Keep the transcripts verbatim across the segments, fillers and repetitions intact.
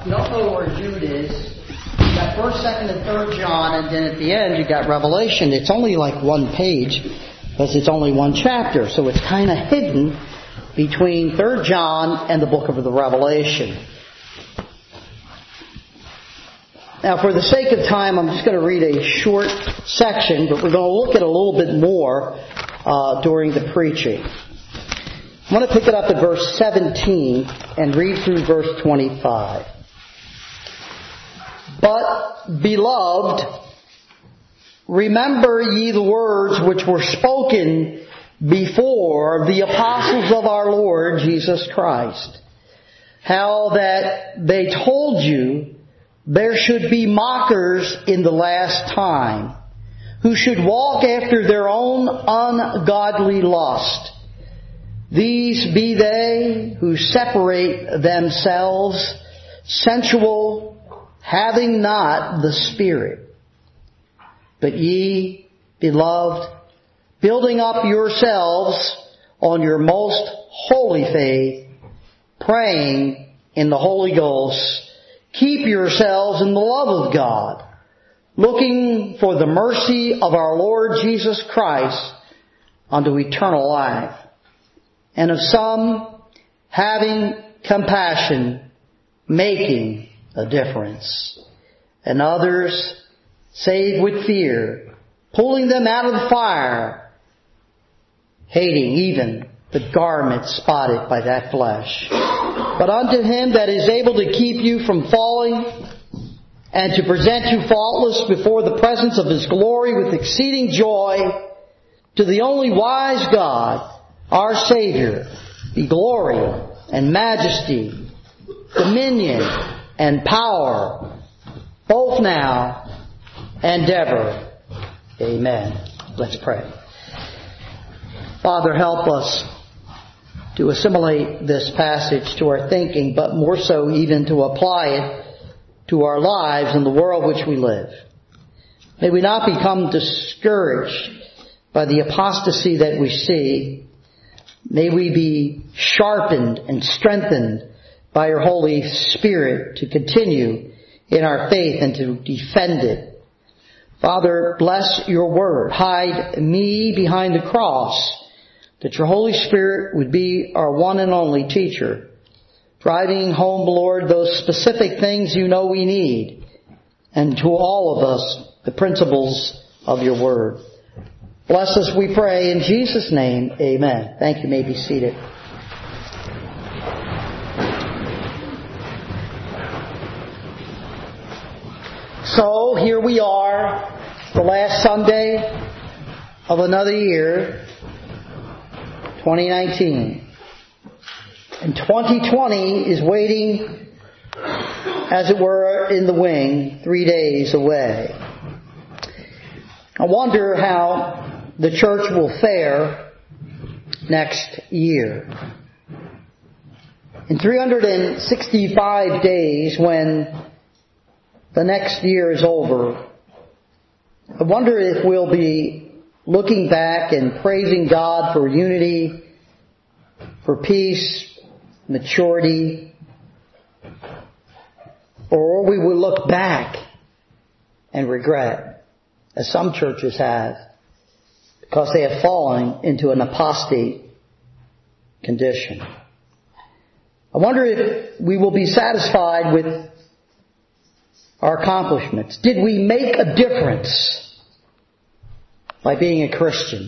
if you don't know where Jude is, you got first, second, and third John, and then at the end you got Revelation. It's only like one page, because it's only one chapter, so it's kind of hidden between third John and the book of the Revelation. Now, for the sake of time, I'm just going to read a short section, but we're going to look at a little bit more uh, during the preaching. I'm going to pick it up at verse seventeen and read through verse twenty-five. But, beloved, remember ye the words which were spoken before the apostles of our Lord Jesus Christ, how that they told you there should be mockers in the last time, who should walk after their own ungodly lust. These be they who separate themselves, sensual, having not the Spirit. But ye, beloved, building up yourselves on your most holy faith, praying in the Holy Ghost, keep yourselves in the love of God, looking for the mercy of our Lord Jesus Christ unto eternal life. And of some, having compassion, making a difference. And others, save with fear, pulling them out of the fire, hating even the garment spotted by that flesh. But unto Him that is able to keep you from falling, and to present you faultless before the presence of His glory with exceeding joy, to the only wise God, our Savior, be glory and majesty, dominion and power, both now and ever. Amen. Let's pray. Father, help us to assimilate this passage to our thinking, but more so even to apply it to our lives in the world which we live. May we not become discouraged by the apostasy that we see. May we be sharpened and strengthened by your Holy Spirit to continue in our faith and to defend it. Father, bless your word. Hide me behind the cross, that your Holy Spirit would be our one and only teacher, driving home, Lord, those specific things you know we need, and to all of us, the principles of your word. Bless us, we pray, in Jesus' name, amen. Thank you. You may be seated. So, here we are, the last Sunday of another year, twenty nineteen. And twenty twenty is waiting, as it were, in the wing, three days away. I wonder how the church will fare next year. In three hundred sixty-five days, when the next year is over, I wonder if we'll be looking back and praising God for unity, for peace, maturity, or we will look back and regret, as some churches have, because they have fallen into an apostate condition. I wonder if we will be satisfied with our accomplishments. Did we make a difference by being a Christian?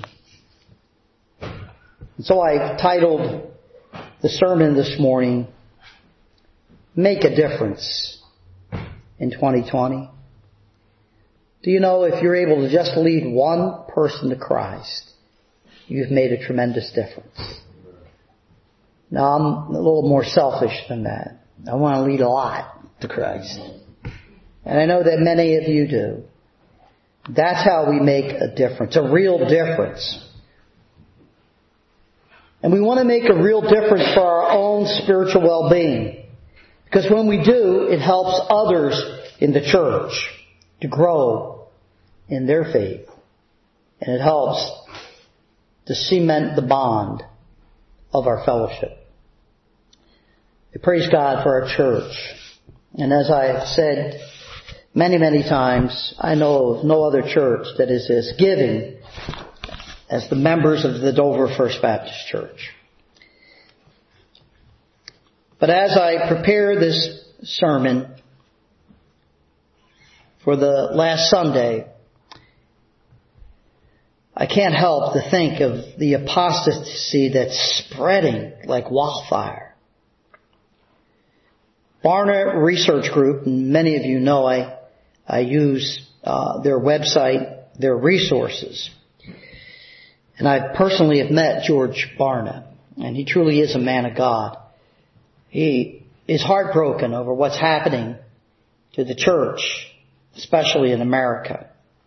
And so I titled the sermon this morning, Make a Difference in twenty twenty. Do you know, if you're able to just lead one person to Christ, you've made a tremendous difference. Now, I'm a little more selfish than that. I want to lead a lot to Christ. And I know that many of you do. That's how we make a difference, a real difference. And we want to make a real difference for our own spiritual well-being. Because when we do, it helps others in the church to grow in their faith. And it helps to cement the bond of our fellowship. I praise God for our church And as I've said many, many times, I know of no other church that is as giving as the members of the Dover First Baptist Church. But as I prepare this sermon for the last Sunday, I can't help to think of the apostasy that's spreading like wildfire. Barna Research Group, and many of you know I, I use uh, their website, their resources. And I personally have met George Barna, and he truly is a man of God. He is heartbroken over what's happening to the church, especially in America.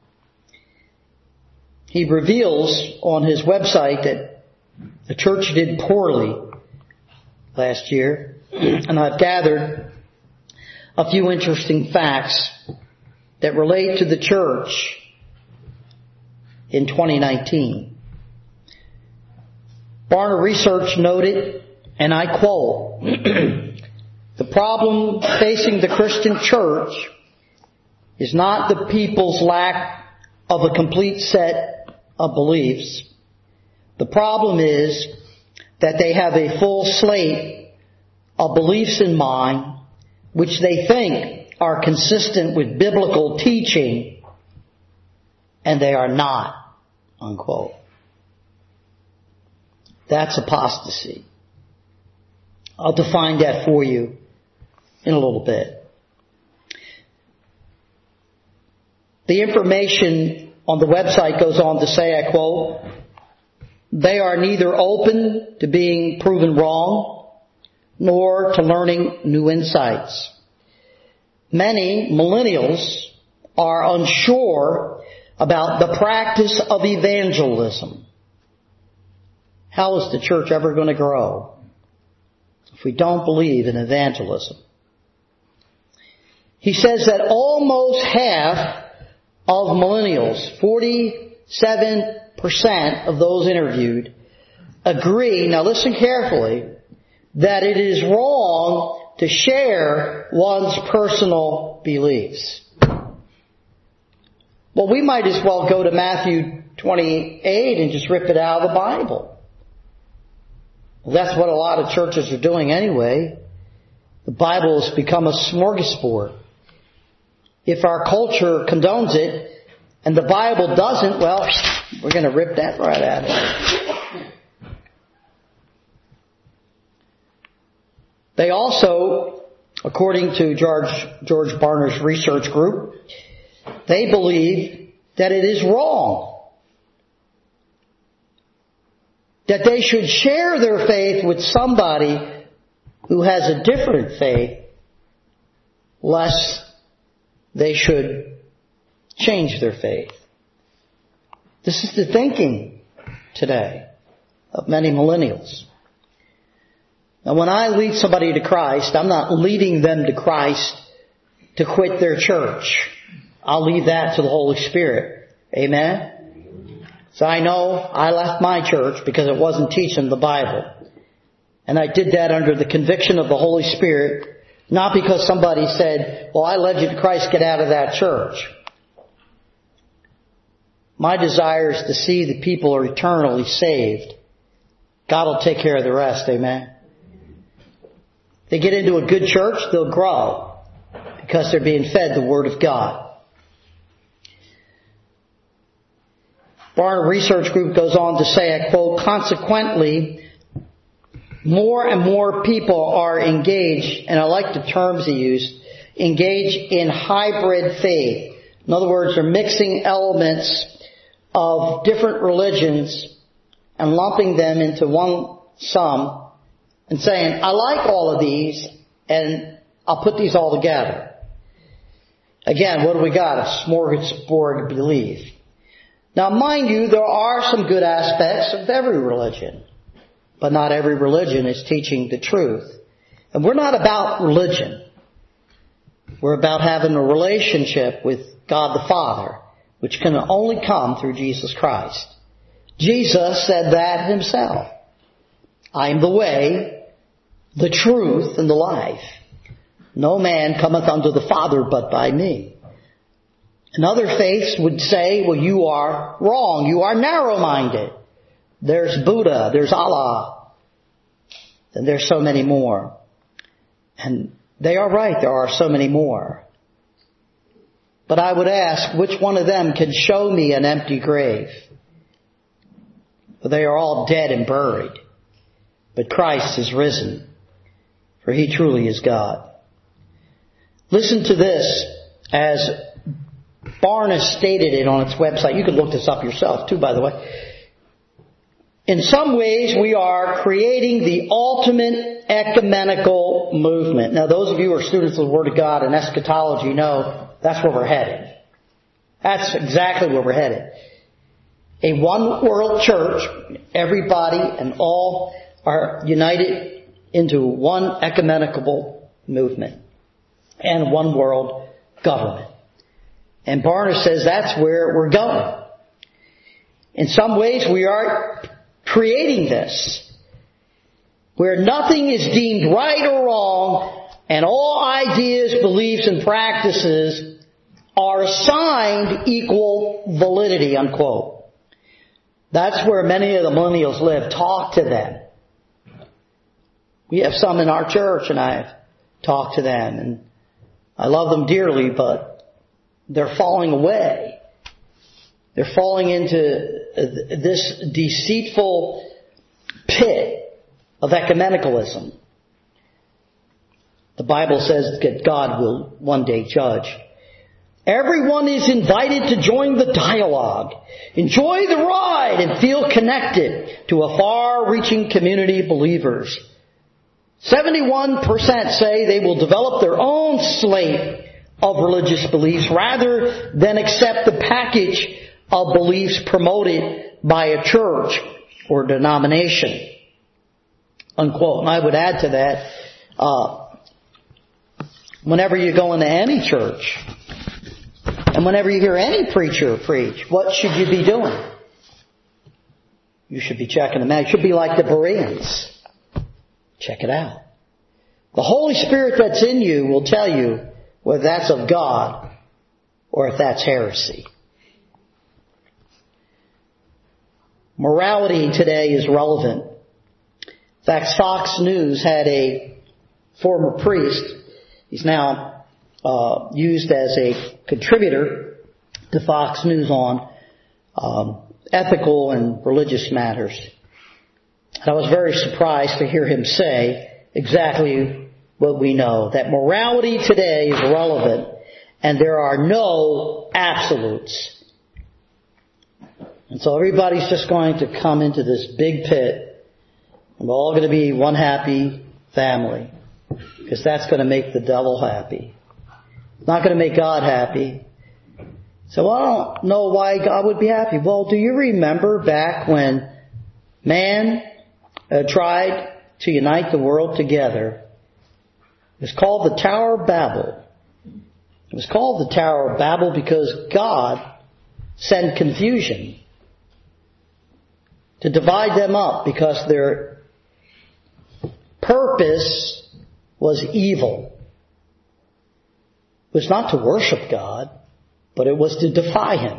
He reveals on his website that the church did poorly last year, and I've gathered a few interesting facts that relate to the church in twenty nineteen. Barna Research noted, and I quote, "The problem facing the Christian church is not the people's lack of a complete set of beliefs. The problem is that they have a full slate of beliefs in mind which they think are consistent with biblical teaching, and they are not," unquote. That's apostasy. I'll define that for you in a little bit. The information on the website goes on to say, I quote, "They are neither open to being proven wrong nor to learning new insights. Many millennials are unsure about the practice of evangelism." How is the church ever going to grow if we don't believe in evangelism? He says that almost half of millennials, forty-seven percent of those interviewed, agree, now listen carefully, that it is wrong to share one's personal beliefs. Well, we might as well go to Matthew twenty-eight and just rip it out of the Bible. Well, that's what a lot of churches are doing anyway. The Bible has become a smorgasbord. If our culture condones it and the Bible doesn't, well, we're going to rip that right out of it. They also, according to George, George Barna's research group, they believe that it is wrong, that they should share their faith with somebody who has a different faith, lest they should change their faith. This is the thinking today of many millennials. Now, when I lead somebody to Christ, I'm not leading them to Christ to quit their church. I'll leave that to the Holy Spirit. Amen? So I know I left my church because it wasn't teaching the Bible. And I did that under the conviction of the Holy Spirit, not because somebody said, well, I led you to Christ, get out of that church. My desire is to see the people are eternally saved. God will take care of the rest, amen? They get into a good church, they'll grow because they're being fed the Word of God. Barna Research Group goes on to say, I quote, "Consequently, more and more people are engaged," and I like the terms he used, engaged in hybrid faith. In other words, they're mixing elements of different religions and lumping them into one sum and saying, I like all of these and I'll put these all together. Again, what do we got? A smorgasbord belief. Now, mind you, there are some good aspects of every religion. But not every religion is teaching the truth. And we're not about religion. We're about having a relationship with God the Father, which can only come through Jesus Christ. Jesus said that himself. I am the way, the truth, and the life. no man cometh unto the Father but by me. And other faiths would say, well, you are wrong. You are narrow-minded. There's Buddha. There's Allah. And there's so many more. And they are right. There are so many more. But I would ask, which one of them can show me an empty grave? For they are all dead and buried. But Christ is risen. For He truly is God. Listen to this as Barna stated it on its website. You can look this up yourself too, by the way. In some ways, we are creating the ultimate ecumenical movement. Now, those of you who are students of the Word of God and eschatology know that's where we're headed. That's exactly where we're headed. A one-world church, everybody and all are united into one ecumenical movement and one world government. And Barna says that's where we're going. In some ways, we are creating this, where nothing is deemed right or wrong, and all ideas, beliefs, and practices are assigned equal validity, unquote. That's where many of the millennials live. Talk to them. We have some in our church, and I've talked to them, and I love them dearly, but they're falling away. They're falling into this deceitful pit of ecumenicalism. The Bible says that God will one day judge. Everyone is invited to join the dialogue, enjoy the ride, and feel connected to a far-reaching community of believers. seventy-one percent say they will develop their own slate of religious beliefs rather than accept the package of beliefs promoted by a church or denomination. Unquote. And I would add to that, uh, whenever you go into any church, and whenever you hear any preacher preach, what should you be doing? You should be checking them out. You should be like the Bereans. Check it out. The Holy Spirit that's in you will tell you whether that's of God or if that's heresy. Morality today is relevant. In fact, Fox News had a former priest. He's now uh, used as a contributor to Fox News on um, ethical and religious matters. And I was very surprised to hear him say exactly what we know, that morality today is relevant and there are no absolutes. And so everybody's just going to come into this big pit and we're all going to be one happy family because that's going to make the devil happy. It's not going to make God happy. So well, I don't know why God would be happy. Well, do you remember back when man uh, tried to unite the world together? It was called the Tower of Babel. It was called the Tower of Babel because God sent confusion to divide them up because their purpose was evil. It was not to worship God, but it was to defy Him.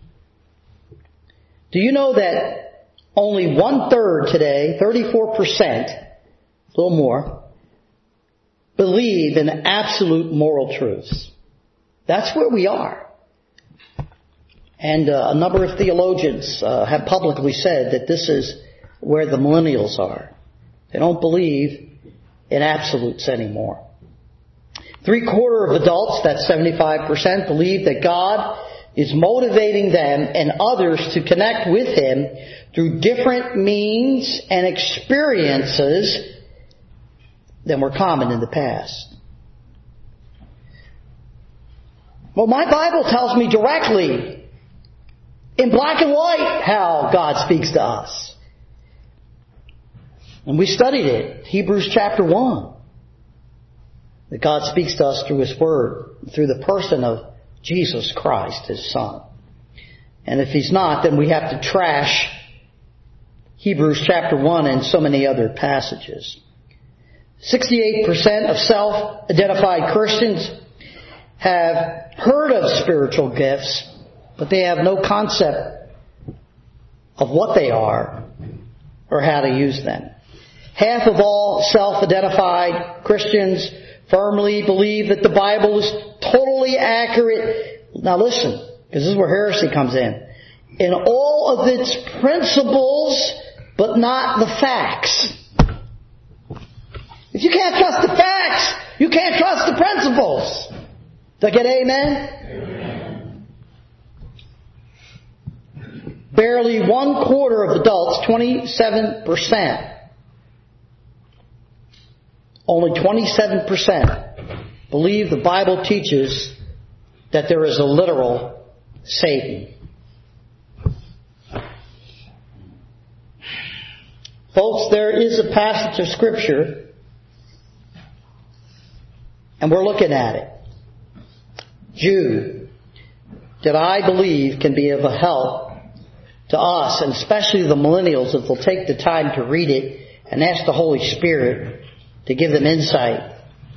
Do you know that only one third today, thirty-four percent, a little more, believe in absolute moral truths? That's where we are. And uh, a number of theologians uh, have publicly said that this is where the millennials are. They don't believe in absolutes anymore. Three quarter of adults, that's seventy-five percent, believe that God is motivating them and others to connect with Him through different means and experiences than were common in the past. Well, my Bible tells me directly, in black and white, how God speaks to us. And we studied it, Hebrews chapter one. That God speaks to us through His Word, through the person of Jesus Christ, His Son. And if He's not, then we have to trash Hebrews chapter one and so many other passages. sixty-eight percent of self-identified Christians have heard of spiritual gifts, but they have no concept of what they are or how to use them. Half of all self-identified Christians firmly believe that the Bible is totally accurate. Now listen, because this is where heresy comes in. In all of its principles, but not the facts. If you can't trust the facts, you can't trust the principles. Do I get amen? Amen. Barely one quarter of adults, twenty-seven percent, only twenty-seven percent believe the Bible teaches that there is a literal Satan. Folks, there is a passage of Scripture, and we're looking at it. Jude, that I believe can be of a help to us, and especially the millennials, if they'll take the time to read it and ask the Holy Spirit to give them insight.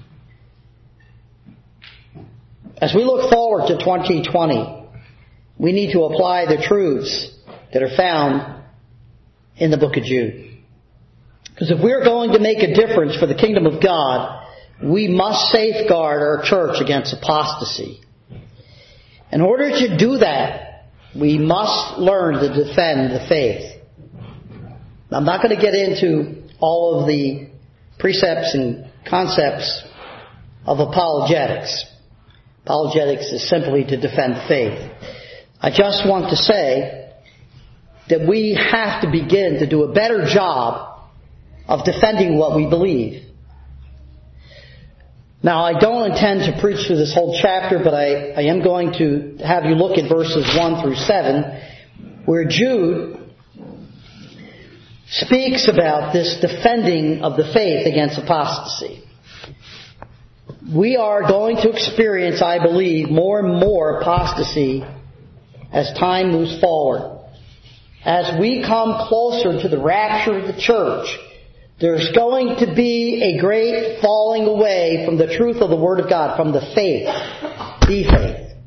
As we look forward to twenty twenty, we need to apply the truths that are found in the book of Jude. Because if we're going to make a difference for the kingdom of God, we must safeguard our church against apostasy. In order to do that, we must learn to defend the faith. Now, I'm not going to get into all of the precepts and concepts of apologetics. Apologetics is simply to defend faith. I just want to say that we have to begin to do a better job of defending what we believe. Now, I don't intend to preach through this whole chapter, but I, I am going to have you look at verses one through seven, where Jude speaks about this defending of the faith against apostasy. We are going to experience, I believe, more and more apostasy as time moves forward. As we come closer to the rapture of the church, there's going to be a great falling away from the truth of the Word of God, from the faith, the faith.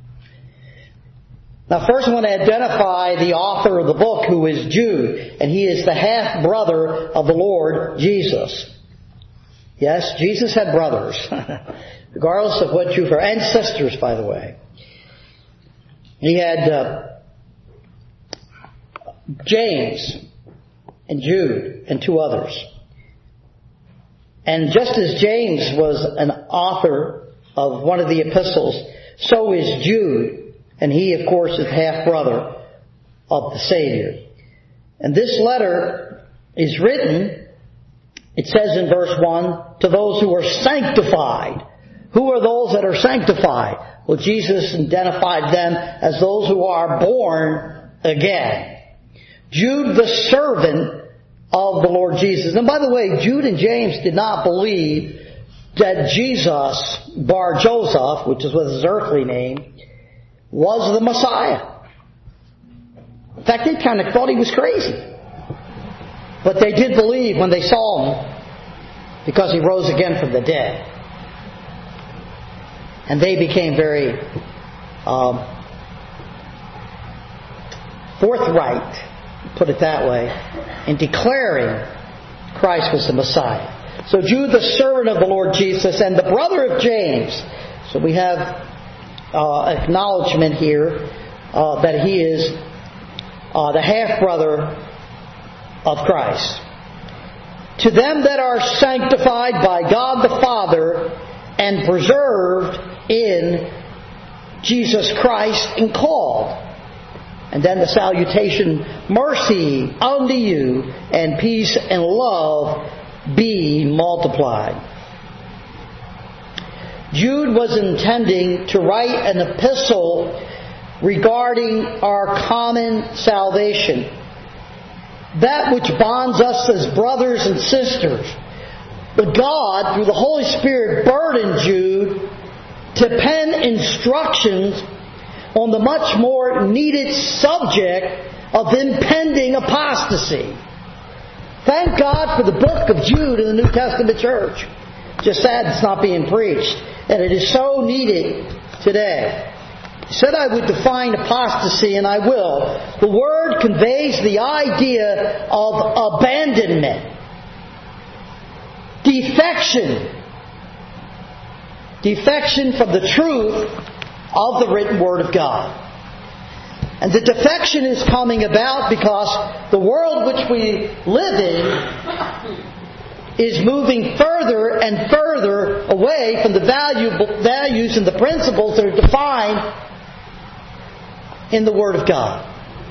Now first I want to identify the author of the book, who is Jude, and he is the half-brother of the Lord Jesus. Yes, Jesus had brothers, regardless of what you've heard, and sisters, by the way. He had uh, James and Jude and two others. And just as James was an author of one of the epistles, so is Jude, and he, of course, is half-brother of the Savior. And this letter is written, it says in verse one, to those who are sanctified. Who are those that are sanctified? Well, Jesus identified them as those who are born again. Jude, the servant of the Lord Jesus. And by the way, Jude and James did not believe that Jesus, Bar Joseph, which is was his earthly name, was the Messiah. In fact, they kind of thought he was crazy. But they did believe when they saw him, because he rose again from the dead. And they became very um, forthright, put it that way, in declaring Christ was the Messiah. So Jude, the servant of the Lord Jesus, and the brother of James. So we have uh, acknowledgement here uh, that he is uh, the half-brother of Christ. To them that are sanctified by God the Father and preserved in Jesus Christ and called. And then the salutation, mercy unto you, and peace and love be multiplied. Jude was intending to write an epistle regarding our common salvation, that which bonds us as brothers and sisters. But God, through the Holy Spirit, burdened Jude to pen instructions on the much more needed subject of impending apostasy. Thank God for the book of Jude in the New Testament church. Just sad it's not being preached. And it is so needed today. I said I would define apostasy, and I will. The word conveys the idea of abandonment, defection, defection from the truth of the written Word of God. And the defection is coming about because the world which we live in is moving further and further away from the value, values and the principles that are defined in the Word of God.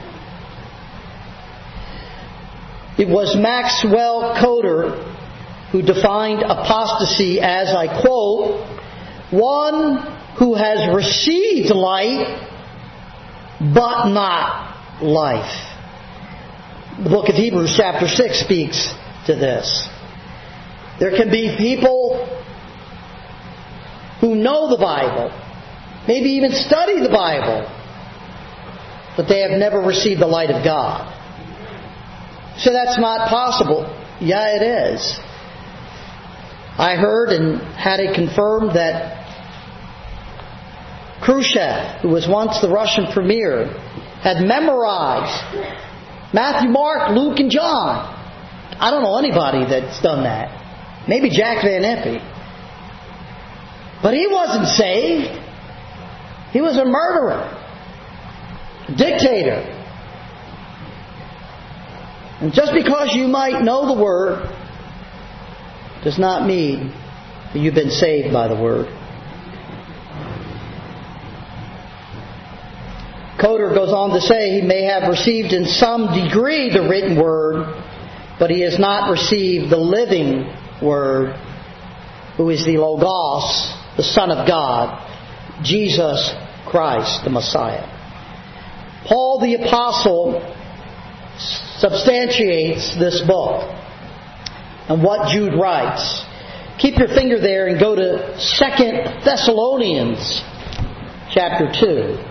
It was Maxwell Coder who defined apostasy as, I quote, one who has received light but not life. The book of Hebrews chapter six speaks to this. There can be people who know the Bible, maybe even study the Bible, but they have never received the light of God. So that's not possible. Yeah, it is. I heard and had it confirmed that Khrushchev, who was once the Russian premier, had memorized Matthew, Mark, Luke, and John. I don't know anybody that's done that. Maybe Jack Van Impe. But he wasn't saved. He was a murderer, a dictator. And just because you might know the Word does not mean that you've been saved by the Word. Coder goes on to say he may have received in some degree the written Word, but he has not received the living Word, who is the Logos, the Son of God, Jesus Christ, the Messiah. Paul the Apostle substantiates this book and what Jude writes. Keep your finger there and go to Second Thessalonians chapter two.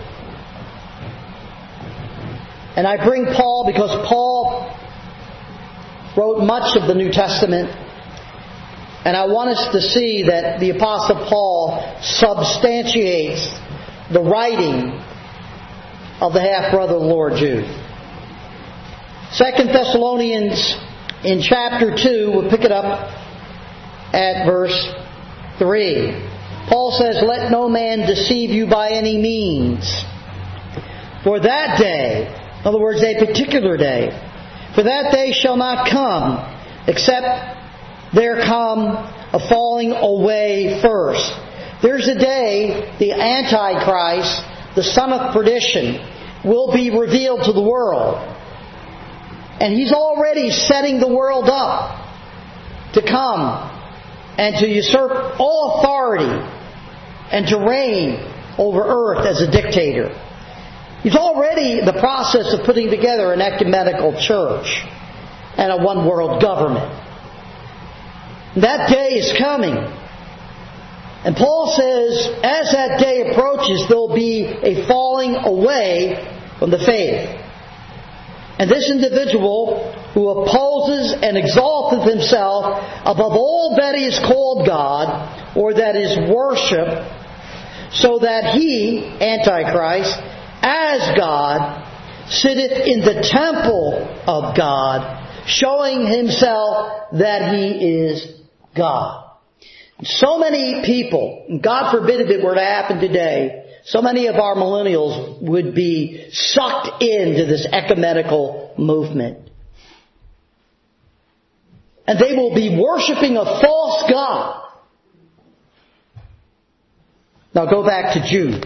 And I bring Paul because Paul wrote much of the New Testament, and I want us to see that the Apostle Paul substantiates the writing of the half-brother of the Lord Jude. Second Thessalonians in chapter two, we'll pick it up at verse three. Paul says, "Let no man deceive you by any means. For that day," in other words, a particular day, "for that day shall not come, except there come a falling away first." There's a day the Antichrist, the son of perdition, will be revealed to the world. And he's already setting the world up to come and to usurp all authority and to reign over earth as a dictator. He's already in the process of putting together an ecumenical church and a one-world government. That day is coming. And Paul says, as that day approaches, there'll be a falling away from the faith. And this individual who opposes and exalteth himself above all that is called God, or that is worshipped, so that he, Antichrist, as God, sitteth in the temple of God, showing himself that he is God. So many people, and God forbid if it were to happen today, so many of our millennials would be sucked into this ecumenical movement. And they will be worshiping a false god. Now go back to Jude.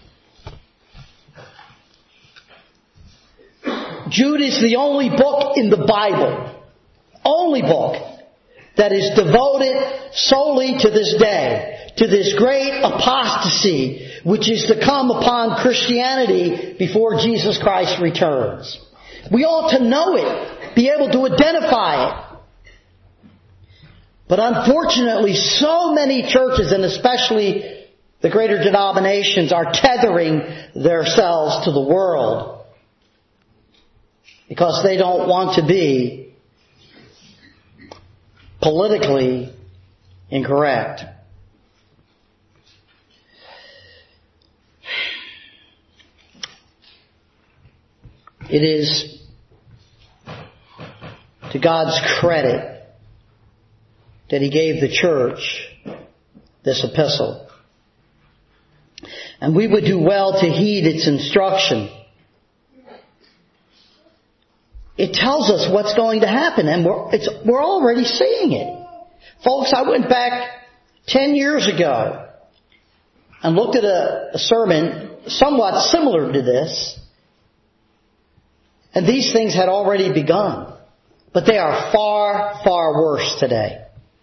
Jude is the only book in the Bible, only book, that is devoted solely to this day, to this great apostasy which is to come upon Christianity before Jesus Christ returns. We ought to know it, be able to identify it. But unfortunately, so many churches, and especially the greater denominations, are tethering themselves to the world because they don't want to be politically incorrect. It is to God's credit that He gave the church this epistle. And we would do well to heed its instruction. It tells us what's going to happen, and we're, it's, we're already seeing it. Folks, I went back ten years ago and looked at a, a sermon somewhat similar to this, and these things had already begun. But they are far, far worse today.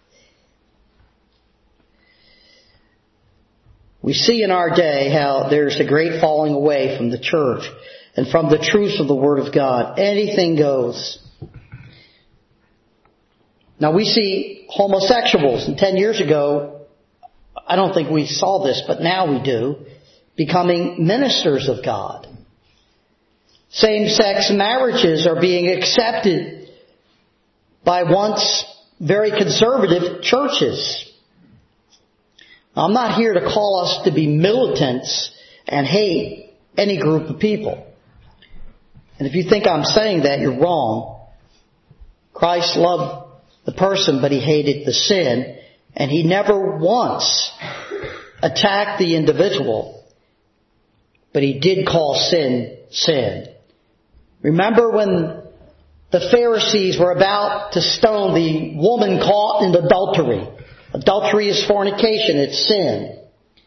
We see in our day how there's a great falling away from the church and from the truth of the Word of God. Anything goes. Now we see homosexuals, and ten years ago, I don't think we saw this, but now we do, becoming ministers of God. Same-sex marriages are being accepted by once very conservative churches. I'm not here to call us to be militants and hate any group of people. And if you think I'm saying that, you're wrong. Christ loved the person, but He hated the sin. And He never once attacked the individual. But He did call sin, sin. Remember when the Pharisees were about to stone the woman caught in adultery? Adultery is fornication, it's sin.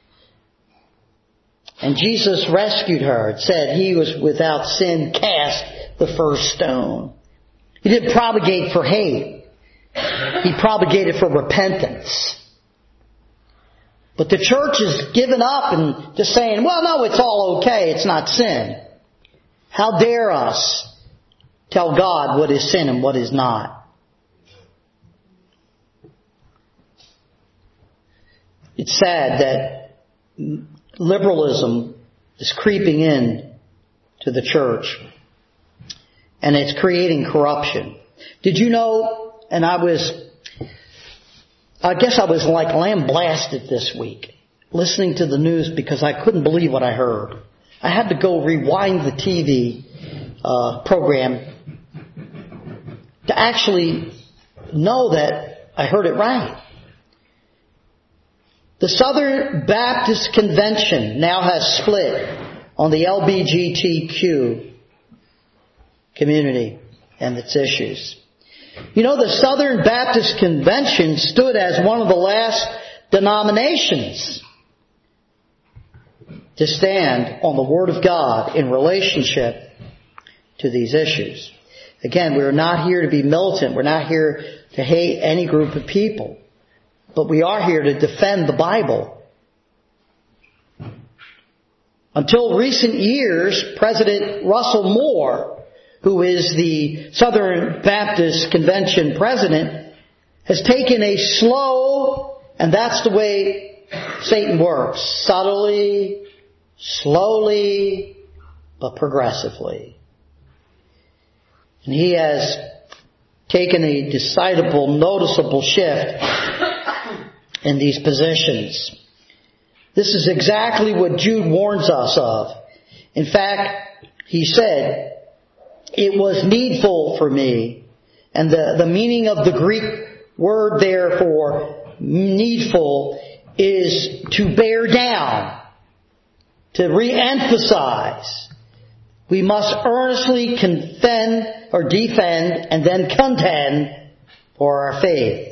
And Jesus rescued her and said, "He was without sin, cast the first stone." He didn't propagate for hate. He propagated for repentance. But the church has given up and just saying, well, no, it's all okay, it's not sin. How dare us tell God what is sin and what is not? It's sad that liberalism is creeping in to the church, and it's creating corruption. Did you know, and I was, I guess I was like lambasted this week, listening to the news because I couldn't believe what I heard. I had to go rewind the T V uh, program to actually know that I heard it right. The Southern Baptist Convention now has split on the L G B T Q community and its issues. You know, the Southern Baptist Convention stood as one of the last denominations to stand on the Word of God in relationship to these issues. Again, we're not here to be militant. We're not here to hate any group of people. But we are here to defend the Bible. Until recent years, President Russell Moore, who is the Southern Baptist Convention president, has taken a slow, and that's the way Satan works, subtly, slowly, but progressively. And he has taken a decidable, noticeable shift in these positions. This is exactly what Jude warns us of. In fact, he said, "It was needful for me," and the, the meaning of the Greek word there for needful is to bear down, to re-emphasize. We must earnestly contend or defend and then contend for our faith.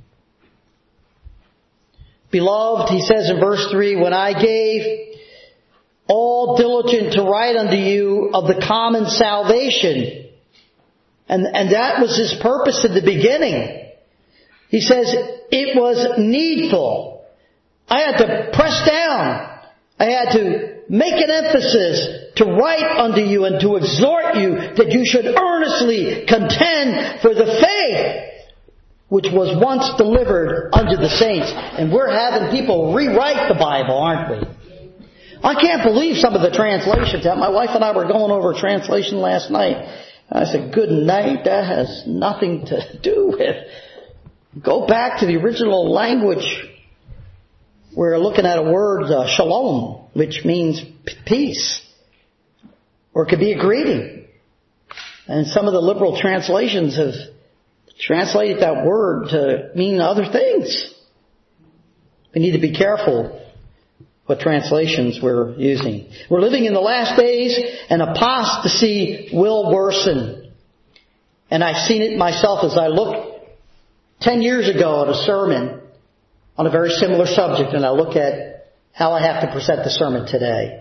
Beloved, he says in verse three, "When I gave all diligent to write unto you of the common salvation." And, and that was his purpose at the beginning. He says, it was needful. I had to press down. I had to make an emphasis to write unto you and to exhort you that you should earnestly contend for the faith which was once delivered unto the saints. And we're having people rewrite the Bible, aren't we? I can't believe some of the translations. My wife and I were going over a translation last night. I said, good night, that has nothing to do with Go back to the original language. We're looking at a word, uh, shalom, which means peace. Or it could be a greeting. And some of the liberal translations have translated that word to mean other things. We need to be careful what translations we're using. We're living in the last days, and apostasy will worsen. And I've seen it myself as I look ten years ago at a sermon on a very similar subject, and I look at how I have to present the sermon today.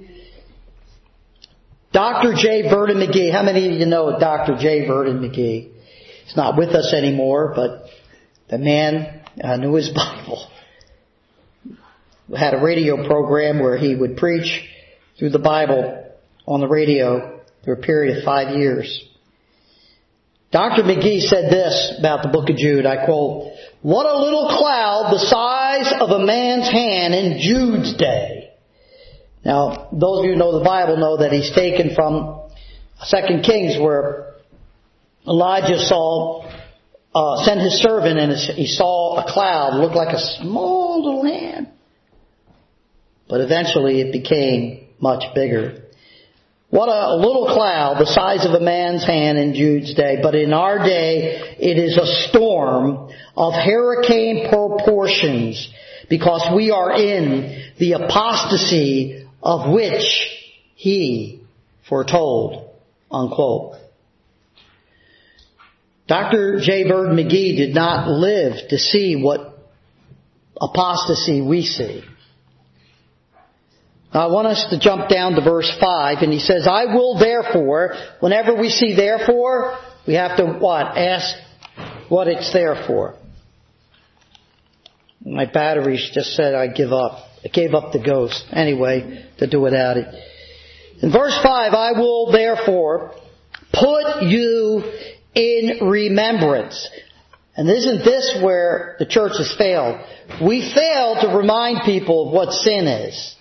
Doctor J. Vernon McGee. How many of you know Doctor J. Vernon McGee? He's not with us anymore, but the man uh, knew his Bible. Had a radio program where he would preach through the Bible on the radio through a period of five years. Doctor McGee said this about the book of Jude, I quote, "What a little cloud the size of a man's hand in Jude's day." Now, those of you who know the Bible know that he's taken from Second Kings, where Elijah saw, uh, sent his servant, and he saw a cloud look like a small little hand. But eventually it became much bigger. What a little cloud, the size of a man's hand in Jude's day. But in our day, it is a storm of hurricane proportions, because we are in the apostasy of which he foretold, unquote. Doctor J. Vernon McGee did not live to see what apostasy we see. I want us to jump down to verse five, and he says, "I will therefore," whenever we see therefore, we have to what? Ask what it's there for. My batteries just said I give up. I gave up the ghost. Anyway, to do without it. In verse five, "I will therefore put you in remembrance." And isn't this where the church has failed? We fail to remind people of what sin is.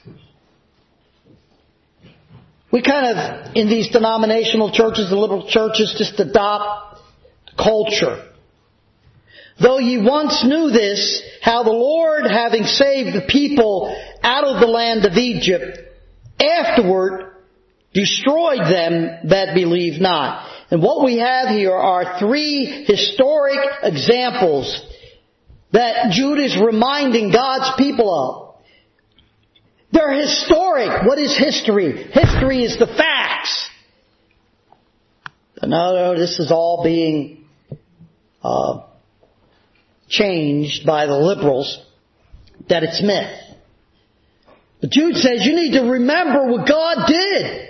We kind of, in these denominational churches, the liberal churches, just adopt culture. "Though ye once knew this, how the Lord, having saved the people out of the land of Egypt, afterward destroyed them that believe not." And what we have here are three historic examples that Jude is reminding God's people of. They're historic. What is history? History is the facts. But no, no, this is all being uh, changed by the liberals, that it's myth. But Jude says you need to remember what God did.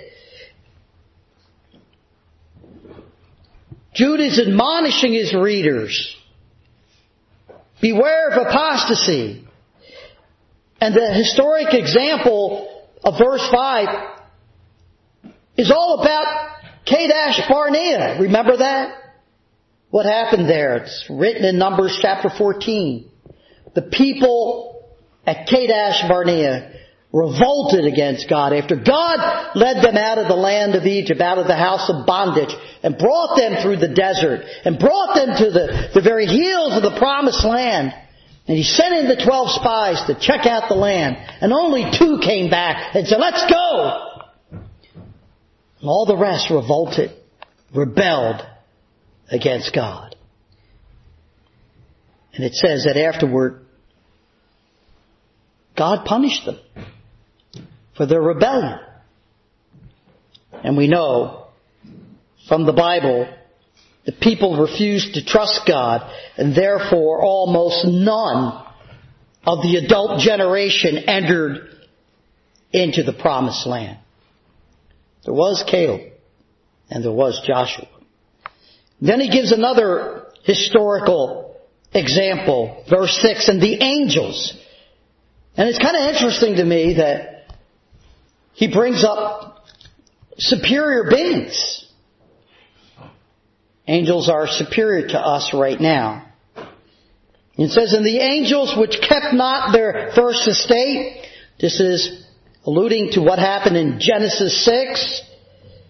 Jude is admonishing his readers. Beware of apostasy. And the historic example of verse five is all about Kadesh Barnea. Remember that? What happened there? It's written in Numbers chapter fourteen. The people at Kadesh Barnea revolted against God after God led them out of the land of Egypt, out of the house of bondage, and brought them through the desert, and brought them to the, the very heels of the promised land. And he sent in the twelve spies to check out the land. And only two came back and said, "Let's go." And all the rest revolted, rebelled against God. And it says that afterward, God punished them for their rebellion. And we know from the Bible, the people refused to trust God, and therefore almost none of the adult generation entered into the promised land. There was Caleb, and there was Joshua. Then he gives another historical example, verse six, "And the angels." And it's kind of interesting to me that he brings up superior beings. Angels are superior to us right now. It says, "And the angels which kept not their first estate." This is alluding to what happened in Genesis six,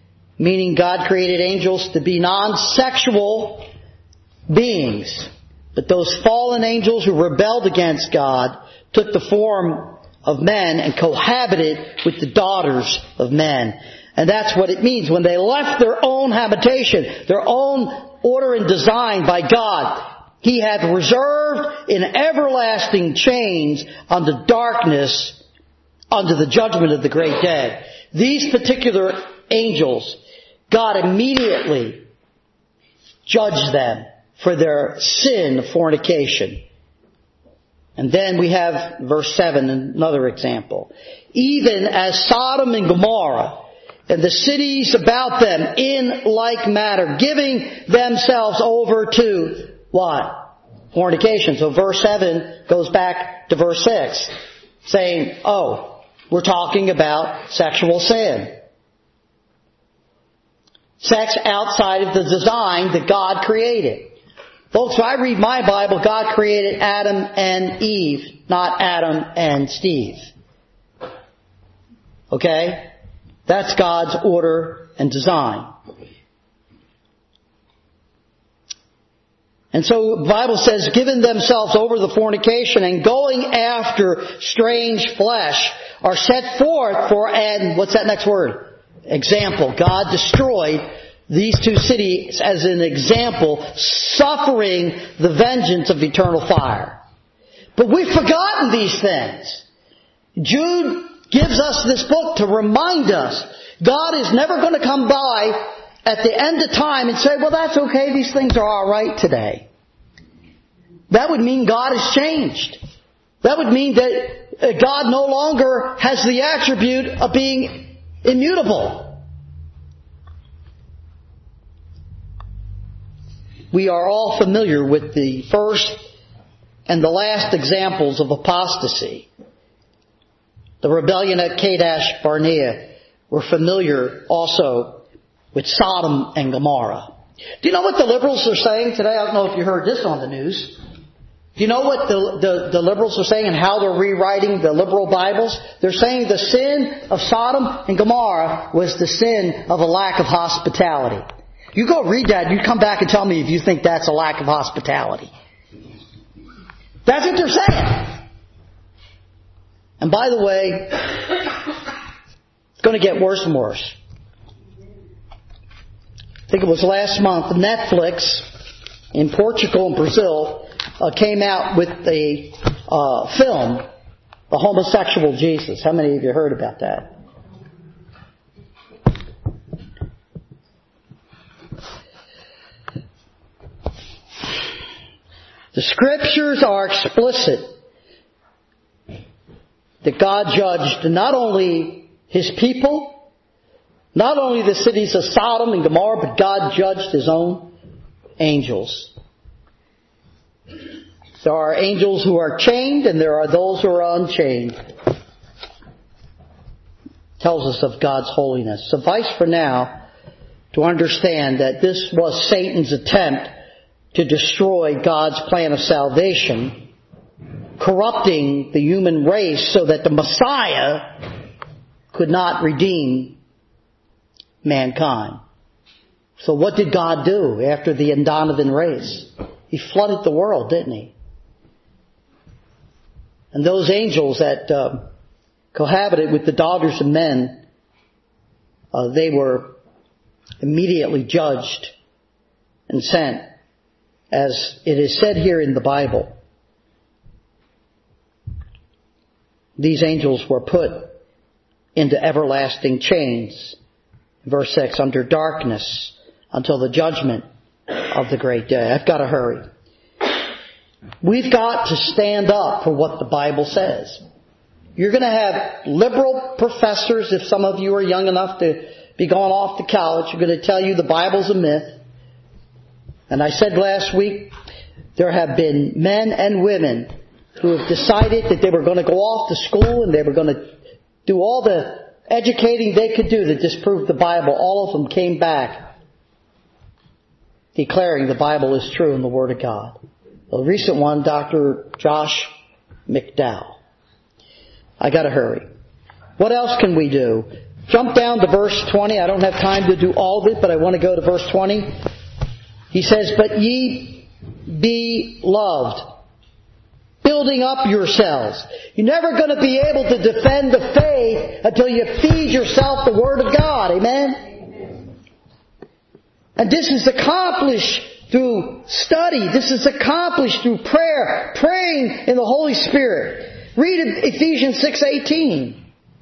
meaning God created angels to be non-sexual beings. But those fallen angels who rebelled against God took the form of men and cohabited with the daughters of men. And that's what it means. When they left their own habitation, their own order and design by God, He hath reserved in everlasting chains unto darkness, unto the judgment of the great day. These particular angels, God immediately judged them for their sin of fornication. And then we have verse seven, another example. Even as Sodom and Gomorrah and the cities about them in like manner, giving themselves over to what? Fornication. So verse seven goes back to verse six, saying, oh, we're talking about sexual sin. Sex outside of the design that God created. Folks, if I read my Bible, God created Adam and Eve, not Adam and Steve. Okay? That's God's order and design. And so the Bible says, giving themselves over to fornication and going after strange flesh are set forth for an, what's that next word? Example. God destroyed these two cities as an example, suffering the vengeance of eternal fire. But we've forgotten these things. Jude gives us this book to remind us God is never going to come by at the end of time and say, well, that's okay, these things are all right today. That would mean God has changed. That would mean that God no longer has the attribute of being immutable. We are all familiar with the first and the last examples of apostasy. The rebellion at Kadesh Barnea. We're familiar also with Sodom and Gomorrah. Do you know what the liberals are saying today? I don't know if you heard this on the news. Do you know what the, the, the liberals are saying and how they're rewriting the liberal Bibles? They're saying the sin of Sodom and Gomorrah was the sin of a lack of hospitality. You go read that, you come back and tell me if you think that's a lack of hospitality. That's what they're saying. And by the way, it's going to get worse and worse. I think it was last month, Netflix in Portugal and Brazil uh, came out with a uh, film, The Homosexual Jesus. How many of you heard about that? The Scriptures are explicit that God judged not only His people, not only the cities of Sodom and Gomorrah, but God judged His own angels. There are angels who are chained and there are those who are unchained. Tells us of God's holiness. Suffice for now to understand that this was Satan's attempt to destroy God's plan of salvation, corrupting the human race so that the Messiah could not redeem mankind. So what did God do after the Donovan race? He flooded the world, didn't He? And those angels that uh, cohabited with the daughters of men, uh, they were immediately judged and sent. As it is said here in the Bible, these angels were put into everlasting chains. Verse six, under darkness until the judgment of the great day. I've got to hurry. We've got to stand up for what the Bible says. You're going to have liberal professors, if some of you are young enough to be going off to college, you're going to tell you the Bible's a myth. And I said last week, there have been men and women who have decided that they were going to go off to school and they were going to do all the educating they could do to disprove the Bible. All of them came back declaring the Bible is true and the Word of God. The recent one, Doctor Josh McDowell. I got to hurry. What else can we do? Jump down to verse twenty. I don't have time to do all of it, but I want to go to verse twenty. He says, but ye be loved. Building up yourselves. You're never going to be able to defend the faith until you feed yourself the Word of God. Amen? Amen. And this is accomplished through study. This is accomplished through prayer. Praying in the Holy Spirit. Read Ephesians six eighteen.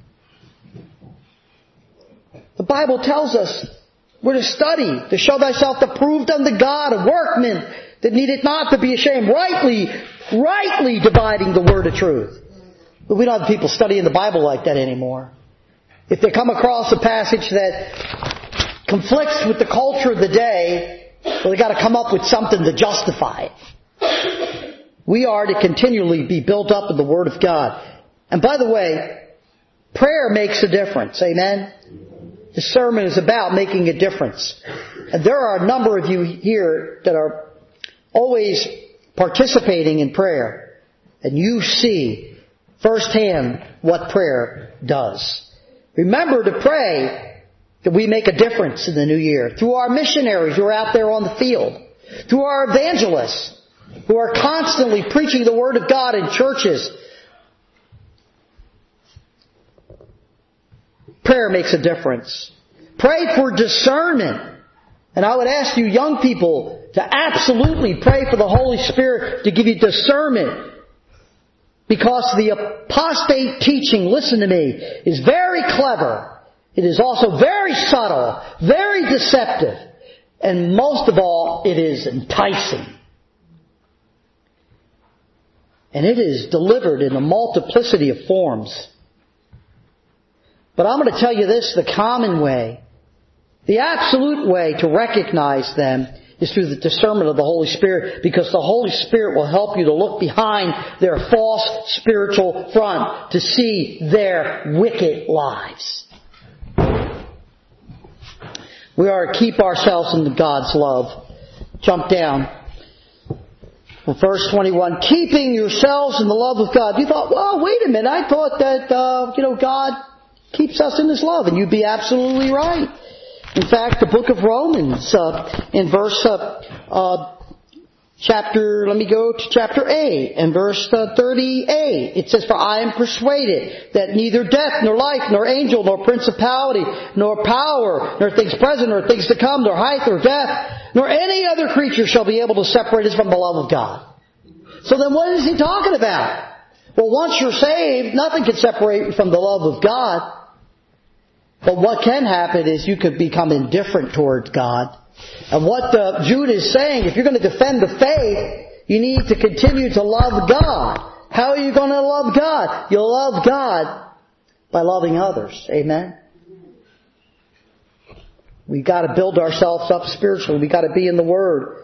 The Bible tells us we're to study, to show thyself approved unto God, a workman that needeth not to be ashamed, rightly, rightly dividing the word of truth. But we don't have people studying the Bible like that anymore. If they come across a passage that conflicts with the culture of the day, well, they've got to come up with something to justify it. We are to continually be built up in the Word of God. And by the way, prayer makes a difference. Amen? This sermon is about making a difference. And there are a number of you here that are always participating in prayer. And you see firsthand what prayer does. Remember to pray that we make a difference in the new year. Through our missionaries who are out there on the field. Through our evangelists who are constantly preaching the Word of God in churches. Prayer makes a difference. Pray for discernment. And I would ask you young people to absolutely pray for the Holy Spirit to give you discernment. Because the apostate teaching, listen to me, is very clever. It is also very subtle, very deceptive. And most of all, it is enticing. And it is delivered in a multiplicity of forms. But I'm going to tell you this, the common way, the absolute way to recognize them is through the discernment of the Holy Spirit, because the Holy Spirit will help you to look behind their false spiritual front to see their wicked lives. We are to keep ourselves in God's love. Jump down. Verse twenty-one, keeping yourselves in the love of God. You thought, well, wait a minute, I thought that, uh, you know, God keeps us in His love. And you'd be absolutely right. In fact, the book of Romans, uh, in verse, uh, uh, chapter, let me go to chapter eight, and verse uh, thirty-eight. It says, for I am persuaded that neither death, nor life, nor angel, nor principality, nor power, nor things present, nor things to come, nor height, nor depth, nor any other creature shall be able to separate us from the love of God. So then what is he talking about? Well, once you're saved, nothing can separate you from the love of God. But what can happen is you could become indifferent towards God. And what uh, Jude is saying, if you're going to defend the faith, you need to continue to love God. How are you going to love God? You'll love God by loving others. Amen? We've got to build ourselves up spiritually. We've got to be in the Word.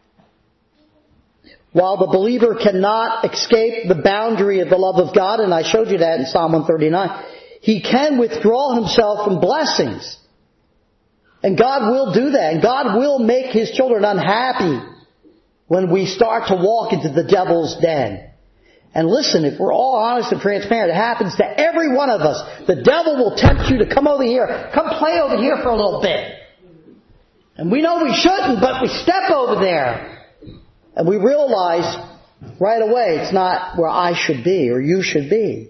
While the believer cannot escape the boundary of the love of God, and I showed you that in Psalm one thirty-nine, he can withdraw himself from blessings. And God will do that. And God will make His children unhappy when we start to walk into the devil's den. And listen, if we're all honest and transparent, it happens to every one of us. The devil will tempt you to come over here. Come play over here for a little bit. And we know we shouldn't, but we step over there. And we realize right away it's not where I should be or you should be.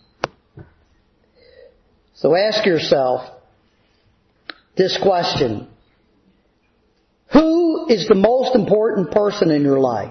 So ask yourself this question. Who is the most important person in your life?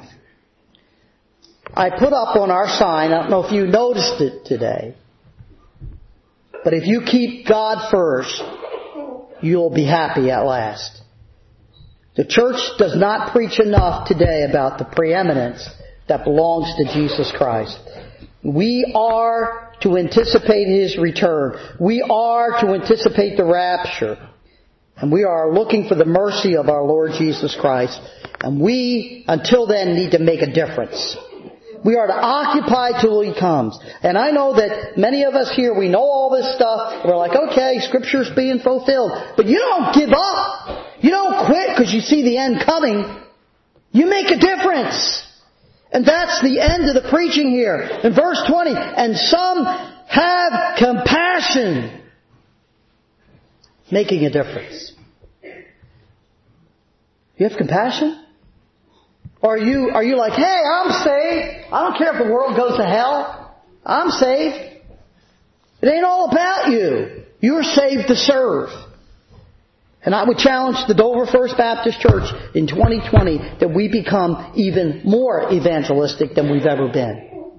I put up on our sign, I don't know if you noticed it today, but if you keep God first, you'll be happy at last. The church does not preach enough today about the preeminence that belongs to Jesus Christ. We are to anticipate His return. We are to anticipate the rapture. And we are looking for the mercy of our Lord Jesus Christ. And we, until then, need to make a difference. We are to occupy till He comes. And I know that many of us here, we know all this stuff. We're like, okay, Scripture's being fulfilled. But you don't give up. You don't quit because you see the end coming. You make a difference. And that's the end of the preaching here. In verse twenty, and some have compassion. Making a difference. You have compassion? Or are you, are you like, hey, I'm saved. I don't care if the world goes to hell. I'm saved. It ain't all about you. You're saved to serve. And I would challenge the Dover First Baptist Church in twenty twenty that we become even more evangelistic than we've ever been.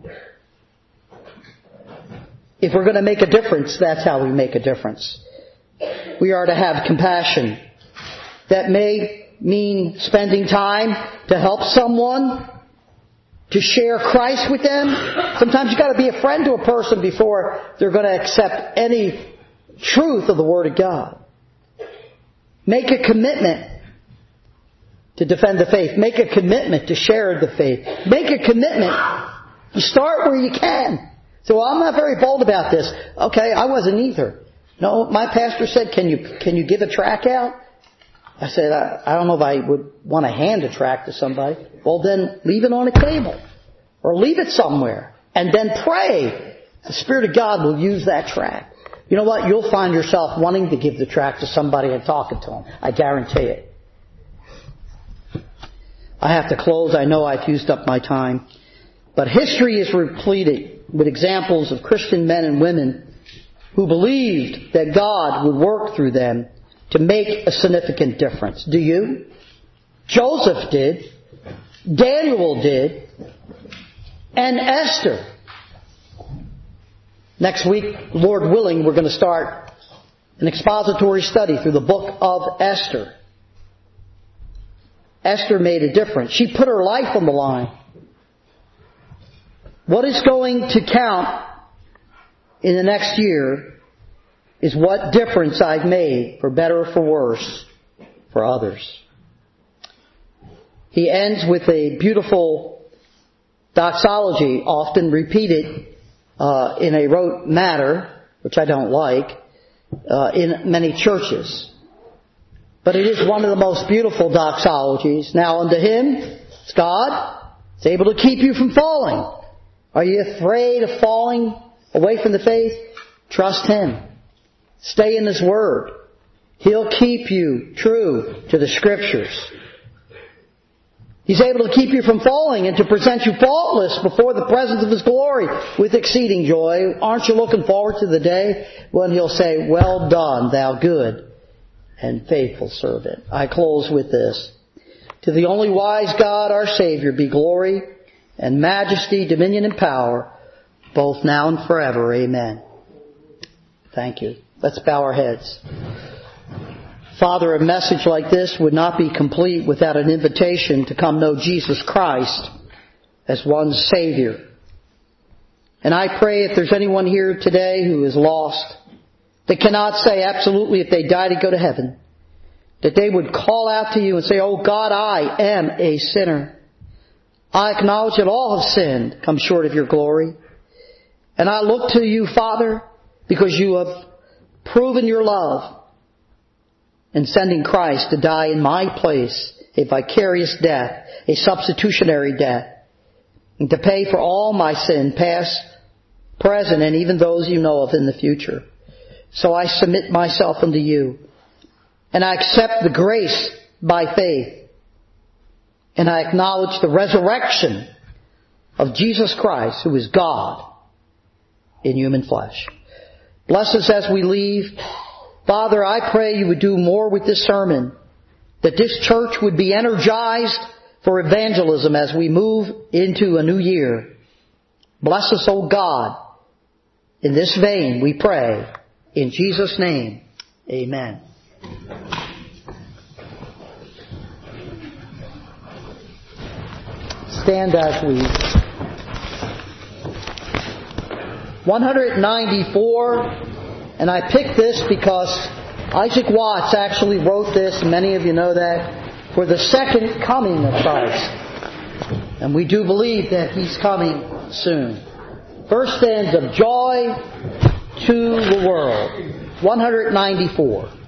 If we're going to make a difference, that's how we make a difference. We are to have compassion. That may mean spending time to help someone, to share Christ with them. Sometimes you've got to be a friend to a person before they're going to accept any truth of the Word of God. Make a commitment to defend the faith. Make a commitment to share the faith. Make a commitment to start where you can. So, well, I'm not very bold about this. Okay, I wasn't either. No, my pastor said, can you can you give a tract out? I said, I, I don't know if I would want to hand a tract to somebody. Well, then leave it on a table. Or leave it somewhere. And then pray. The Spirit of God will use that tract. You know what? You'll find yourself wanting to give the tract to somebody and talking to them. I guarantee it. I have to close. I know I've used up my time. But history is replete with examples of Christian men and women who believed that God would work through them to make a significant difference. Do you? Joseph did. Daniel did. And Esther. Next week, Lord willing, we're going to start an expository study through the book of Esther. Esther made a difference. She put her life on the line. What is going to count in the next year is what difference I've made, for better or for worse, for others. He ends with a beautiful doxology, often repeated uh, in a rote matter, which I don't like, uh, in many churches. But it is one of the most beautiful doxologies. Now unto Him, it's God, is able to keep you from falling. Are you afraid of falling away from the faith? Trust Him. Stay in His Word. He'll keep you true to the Scriptures. He's able to keep you from falling and to present you faultless before the presence of His glory with exceeding joy. Aren't you looking forward to the day when He'll say, well done, thou good and faithful servant? I close with this. To the only wise God, our Savior, be glory and majesty, dominion and power, both now and forever. Amen. Thank you. Let's bow our heads. Father, a message like this would not be complete without an invitation to come know Jesus Christ as one's Savior. And I pray if there's anyone here today who is lost, that cannot say absolutely if they die to go to heaven, that they would call out to you and say, oh God, I am a sinner. I acknowledge that all have sinned, come short of your glory. And I look to you, Father, because you have proven your love in sending Christ to die in my place, a vicarious death, a substitutionary death, and to pay for all my sin, past, present, and even those you know of in the future. So I submit myself unto you, and I accept the grace by faith, and I acknowledge the resurrection of Jesus Christ, who is God in human flesh. Bless us as we leave. Father, I pray you would do more with this sermon, that this church would be energized for evangelism as we move into a new year. Bless us, O God. In this vein we pray. In Jesus' name, amen. Stand as we... one ninety-four... And I picked this because Isaac Watts actually wrote this, and many of you know that, for the second coming of Christ. And we do believe that He's coming soon. First stanza of Joy to the World, one ninety-four.